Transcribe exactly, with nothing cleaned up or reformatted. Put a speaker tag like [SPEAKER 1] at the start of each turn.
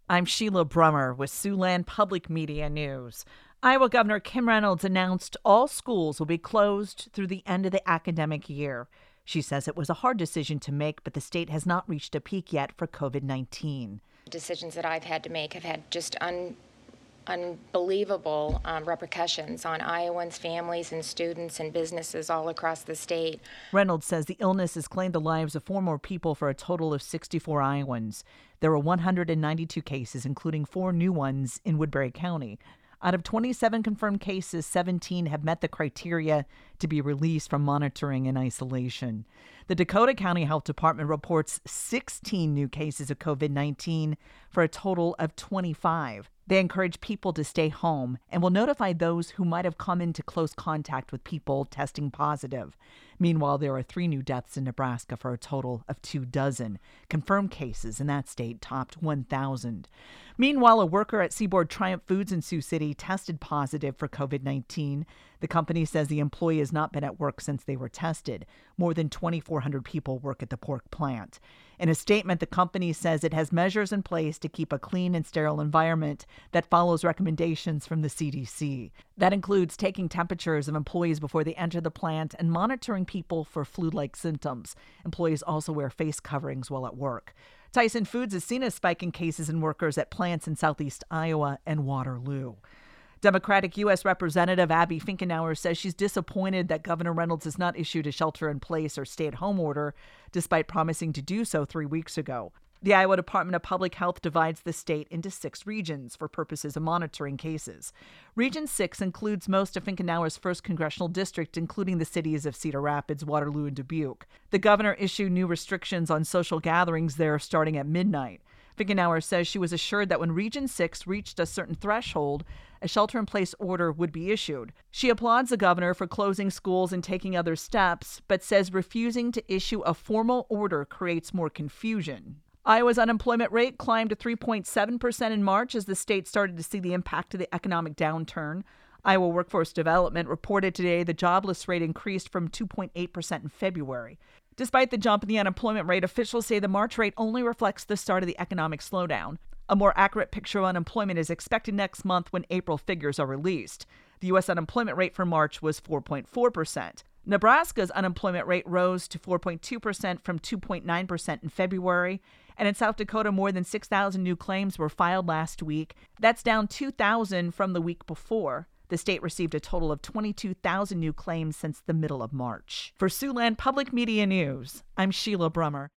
[SPEAKER 1] I'm Sheila Brummer with Siouxland Public Media News. Iowa Governor Kim Reynolds announced all schools will be closed through the end of the academic year. She says it was a hard decision to make, but the state has not reached a peak yet for covid nineteen.
[SPEAKER 2] Decisions that I've had to make have had just un, unbelievable um, repercussions on Iowans, families, and students and businesses all across the state.
[SPEAKER 1] Reynolds says the illness has claimed the lives of four more people for a total of sixty-four Iowans. There were one hundred ninety-two cases, including four new ones in Woodbury County. Out of twenty-seven confirmed cases, seventeen have met the criteria to be released from monitoring and isolation. The Dakota County Health Department reports sixteen new cases of covid nineteen for a total of twenty-five. They encourage people to stay home and will notify those who might have come into close contact with people testing positive. Meanwhile, there are three new deaths in Nebraska for a total of two dozen. Confirmed cases in that state topped one thousand. Meanwhile, a worker at Seaboard Triumph Foods in Sioux City tested positive for covid nineteen. The company says the employee has not been at work since they were tested. More than twenty-four hundred people work at the pork plant. In a statement, the company says it has measures in place to keep a clean and sterile environment that follows recommendations from the C D C. That includes taking temperatures of employees before they enter the plant and monitoring people for flu-like symptoms. Employees also wear face coverings while at work. Tyson Foods has seen a spike in cases in workers at plants in southeast Iowa and Waterloo. Democratic U S Representative Abby Finkenauer says she's disappointed that Governor Reynolds has not issued a shelter-in-place or stay-at-home order, despite promising to do so three weeks ago. The Iowa Department of Public Health divides the state into six regions for purposes of monitoring cases. Region six includes most of Finkenauer's first congressional district, including the cities of Cedar Rapids, Waterloo, and Dubuque. The governor issued new restrictions on social gatherings there starting at midnight. Finkenauer says she was assured that when Region six reached a certain threshold, a shelter-in-place order would be issued. She applauds the governor for closing schools and taking other steps, but says refusing to issue a formal order creates more confusion. Iowa's unemployment rate climbed to three point seven percent in March as the state started to see the impact of the economic downturn. Iowa Workforce Development reported today the jobless rate increased from two point eight percent in February. Despite the jump in the unemployment rate, officials say the March rate only reflects the start of the economic slowdown. A more accurate picture of unemployment is expected next month when April figures are released. The U S unemployment rate for March was four point four percent. Nebraska's unemployment rate rose to four point two percent from two point nine percent in February. And in South Dakota, more than six thousand new claims were filed last week. That's down two thousand from the week before. The state received a total of twenty-two thousand new claims since the middle of March. For Siouxland Public Media News, I'm Sheila Brummer.